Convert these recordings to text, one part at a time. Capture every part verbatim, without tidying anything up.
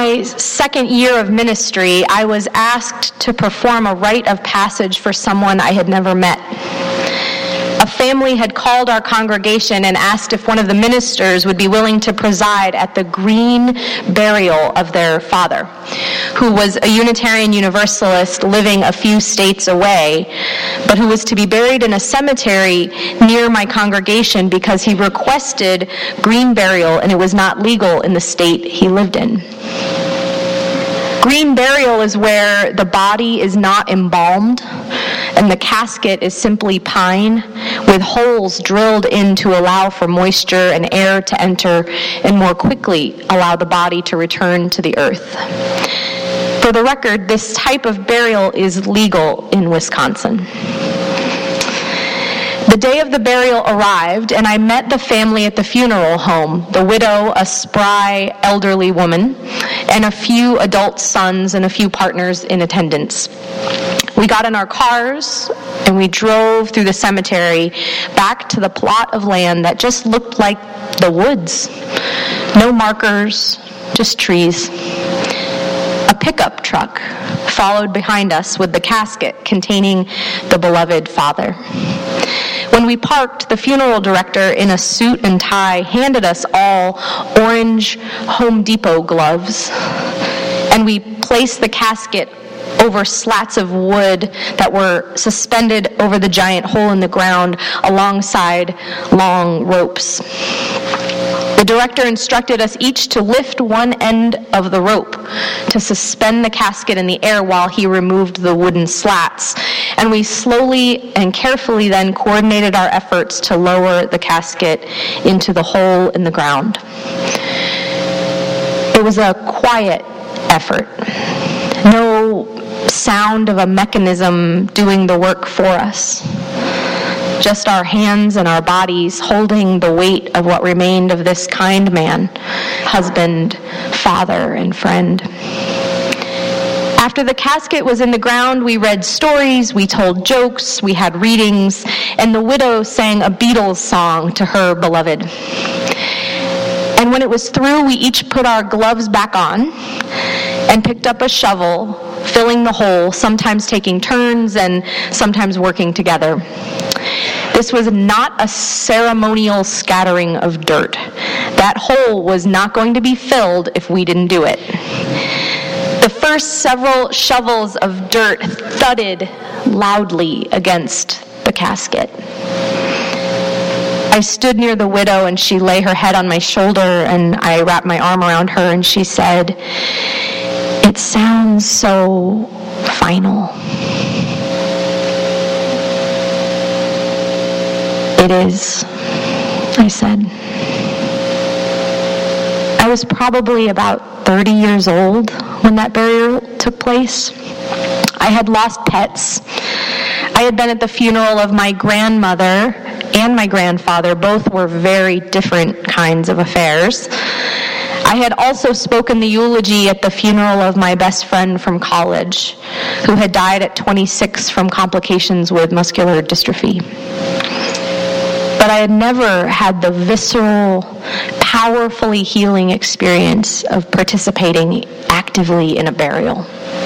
my second year of ministry, I was asked to perform a rite of passage for someone I had never met. A family had called our congregation and asked if one of the ministers would be willing to preside at the green burial of their father, who was a Unitarian Universalist living a few states away, but who was to be buried in a cemetery near my congregation because he requested green burial and it was not legal in the state he lived in. Green burial is where the body is not embalmed and the casket is simply pine with holes drilled in to allow for moisture and air to enter and more quickly allow the body to return to the earth. For the record, this type of burial is legal in Wisconsin. The day of the burial arrived, and I met the family at the funeral home, the widow, a spry, elderly woman, and a few adult sons and a few partners in attendance. We got in our cars, and we drove through the cemetery back to the plot of land that just looked like the woods. No markers, just trees. A pickup truck followed behind us with the casket containing the beloved father. When we parked, the funeral director in a suit and tie handed us all orange Home Depot gloves, and we placed the casket over slats of wood that were suspended over the giant hole in the ground alongside long ropes. The director instructed us each to lift one end of the rope to suspend the casket in the air while he removed the wooden slats. And we slowly and carefully then coordinated our efforts to lower the casket into the hole in the ground. It was a quiet effort. No sound of a mechanism doing the work for us. Just our hands and our bodies holding the weight of what remained of this kind man, husband, father, and friend. After the casket was in the ground, we read stories, we told jokes, we had readings, and the widow sang a Beatles song to her beloved. And when it was through, we each put our gloves back on and picked up a shovel, filling the hole, sometimes taking turns and sometimes working together. This was not a ceremonial scattering of dirt. That hole was not going to be filled if we didn't do it. The first several shovels of dirt thudded loudly against the casket. I stood near the widow and she lay her head on my shoulder and I wrapped my arm around her and she said, "It sounds so final." "It is," I said. I was probably about thirty years old when that burial took place. I had lost pets. I had been at the funeral of my grandmother and my grandfather. Both were very different kinds of affairs. I had also spoken the eulogy at the funeral of my best friend from college, who had died at twenty-six from complications with muscular dystrophy. But I had never had the visceral, powerfully healing experience of participating actively in a burial.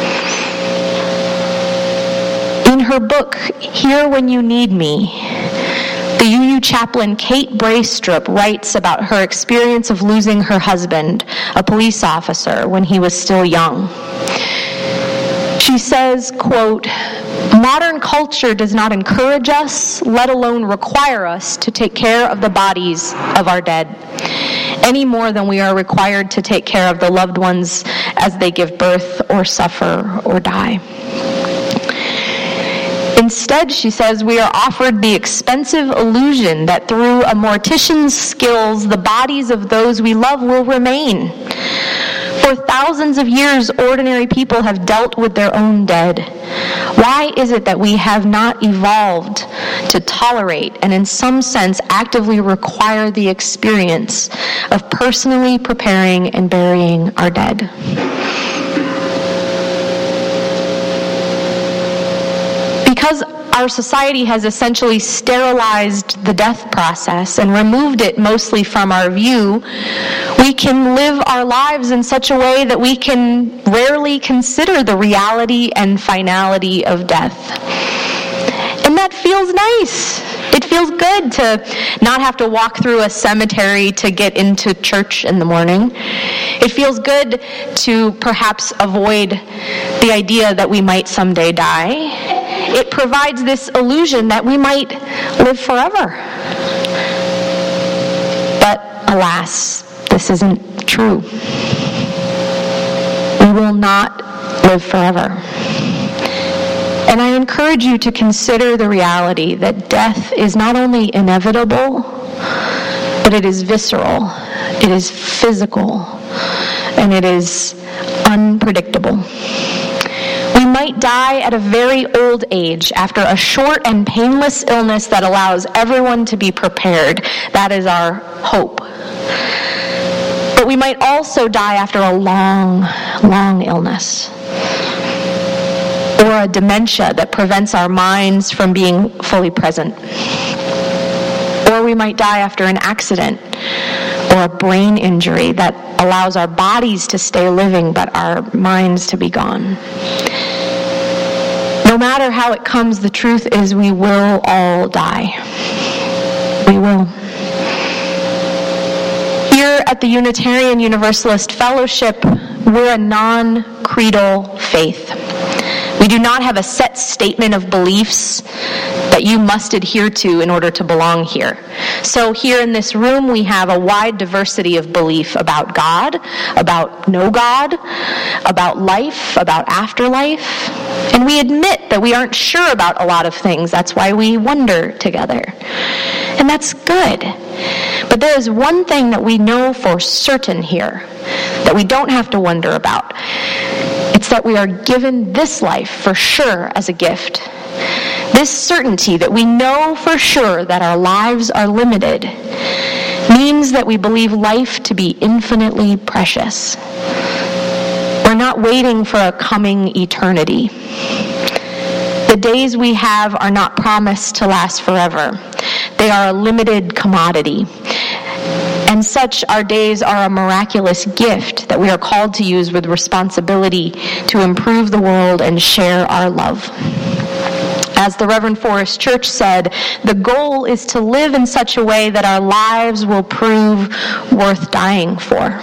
In her book, Here When You Need Me, the U U chaplain Kate Braystrup writes about her experience of losing her husband, a police officer, when he was still young. She says, quote, "Modern culture does not encourage us, let alone require us, to take care of the bodies of our dead, any more than we are required to take care of the loved ones as they give birth or suffer or die. Instead," she says, "we are offered the expensive illusion that through a mortician's skills, the bodies of those we love will remain. For thousands of years, ordinary people have dealt with their own dead. Why is it that we have not evolved to tolerate and in some sense actively require the experience of personally preparing and burying our dead?" Because our society has essentially sterilized the death process and removed it mostly from our view, we we can live our lives in such a way that we can rarely consider the reality and finality of death. And that feels nice. It feels good to not have to walk through a cemetery to get into church in the morning. It feels good to perhaps avoid the idea that we might someday die. It provides this illusion that we might live forever. But alas, this isn't true. We will not live forever. And I encourage you to consider the reality that death is not only inevitable, but it is visceral, it is physical, and it is unpredictable. We might die at a very old age after a short and painless illness that allows everyone to be prepared. That is our hope. But we might also die after a long, long illness, or a dementia that prevents our minds from being fully present. Or we might die after an accident or a brain injury that allows our bodies to stay living but our minds to be gone. No matter how it comes, the truth is we will all die. We will. Here at the Unitarian Universalist Fellowship, we're a non-creedal faith. We do not have a set statement of beliefs that you must adhere to in order to belong here. So here in this room, we have a wide diversity of belief about God, about no God, about life, about afterlife. And we admit that we aren't sure about a lot of things. That's why we wonder together. And that's good. But there is one thing that we know for certain here that we don't have to wonder about. It's that we are given this life for sure as a gift. This certainty that we know for sure that our lives are limited means that we believe life to be infinitely precious. We're not waiting for a coming eternity. The days we have are not promised to last forever. They are a limited commodity. And such our days are a miraculous gift that we are called to use with responsibility to improve the world and share our love. As the Reverend Forrest Church said, the goal is to live in such a way that our lives will prove worth dying for.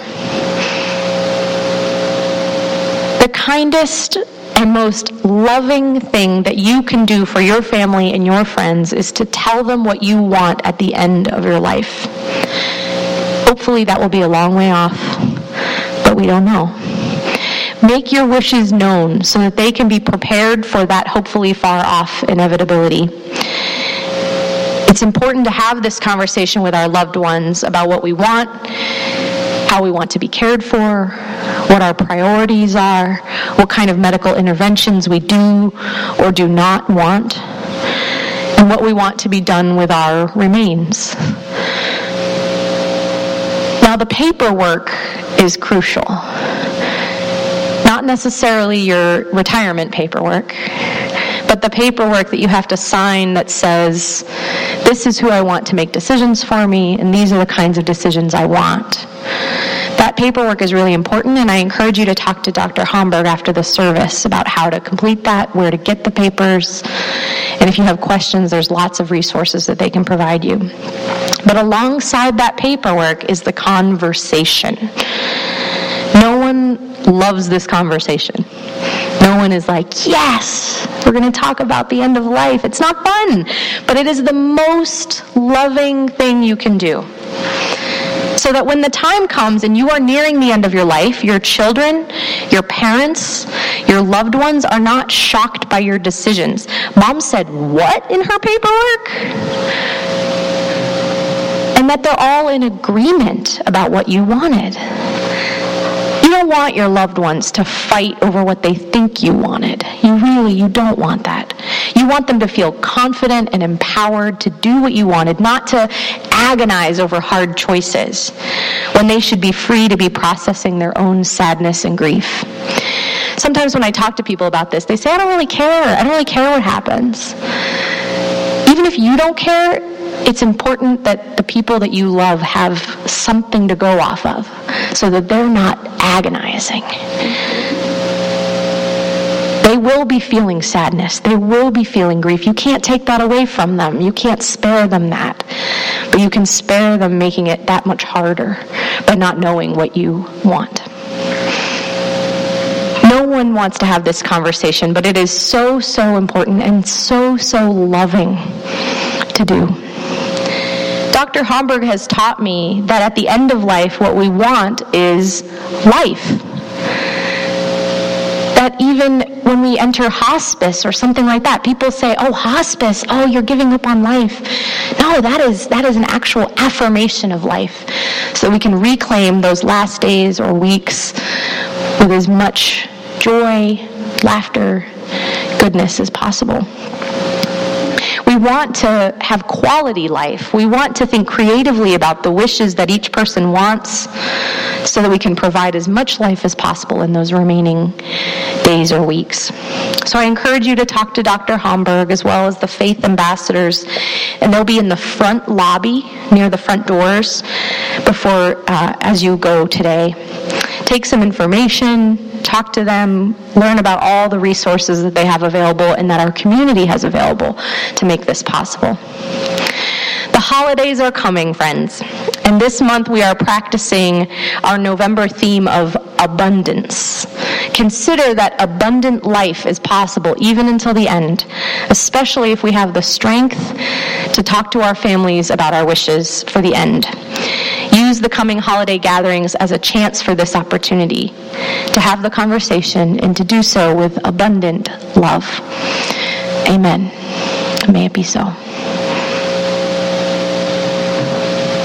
The kindest and most loving thing that you can do for your family and your friends is to tell them what you want at the end of your life. Hopefully that will be a long way off, but we don't know. Make your wishes known so that they can be prepared for that hopefully far off inevitability. It's important to have this conversation with our loved ones about what we want, how we want to be cared for, what our priorities are, what kind of medical interventions we do or do not want, and what we want to be done with our remains. Now, the paperwork is crucial. Not necessarily your retirement paperwork, but the paperwork that you have to sign that says, this is who I want to make decisions for me, and these are the kinds of decisions I want. That paperwork is really important, and I encourage you to talk to Doctor Homburg after the service about how to complete that, where to get the papers, and if you have questions, there's lots of resources that they can provide you. But alongside that paperwork is the conversation. No one loves this conversation. No one is like, yes, we're going to talk about the end of life. It's not fun, but it is the most loving thing you can do. So that when the time comes and you are nearing the end of your life, your children, your parents, your loved ones are not shocked by your decisions. Mom said what in her paperwork? And that they're all in agreement about what you wanted. You don't want your loved ones to fight over what they think you wanted. You really, you don't want that. You want them to feel confident and empowered to do what you wanted, not to agonize over hard choices when they should be free to be processing their own sadness and grief. Sometimes when I talk to people about this, they say, I don't really care. I don't really care what happens. Even if you don't care, it's important that the people that you love have something to go off of so that they're not agonizing. They will be feeling sadness. They will be feeling grief. You can't take that away from them. You can't spare them that. But you can spare them making it that much harder by not knowing what you want. No one wants to have this conversation, but it is so, so important and so, so loving to do. Doctor Homburg has taught me that at the end of life, what we want is life. That even when we enter hospice or something like that, people say, oh, hospice, oh, you're giving up on life. No, that is that is an actual affirmation of life. So we can reclaim those last days or weeks with as much joy, laughter, goodness as possible. We want to have quality life. We want to think creatively about the wishes that each person wants so that we can provide as much life as possible in those remaining days or weeks. So I encourage you to talk to Doctor Homburg as well as the faith ambassadors, and they'll be in the front lobby near the front doors before uh, as you go today. Take some information, talk to them, learn about all the resources that they have available and that our community has available to make this possible. The holidays are coming, friends, and this month we are practicing our November theme of abundance. Consider that abundant life is possible even until the end, especially if we have the strength to talk to our families about our wishes for the end. Use the coming holiday gatherings as a chance for this opportunity to have the conversation and to do so with abundant love. Amen. May it be so.